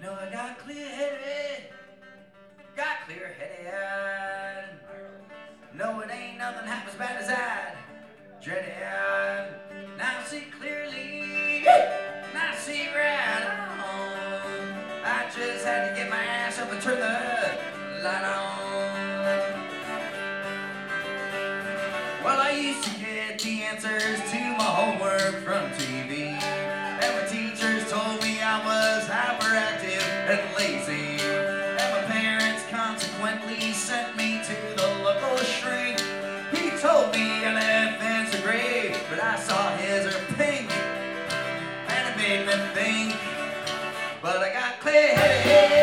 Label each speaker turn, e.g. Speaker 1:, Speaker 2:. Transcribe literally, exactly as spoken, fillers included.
Speaker 1: know I got clear-headed, got clear-headed. No, it ain't nothing half as bad as that. Dreaded. Now I see clearly, now I see right on. I just had to get my ass up and turn the light on. Well, I used to get the answers to my homework from T V. And my teachers told me I was hyperactive and lazy. And my parents consequently sent me to the local shrink. He told me elephants are great, but I saw his are pink. And it made me think, but I got clear.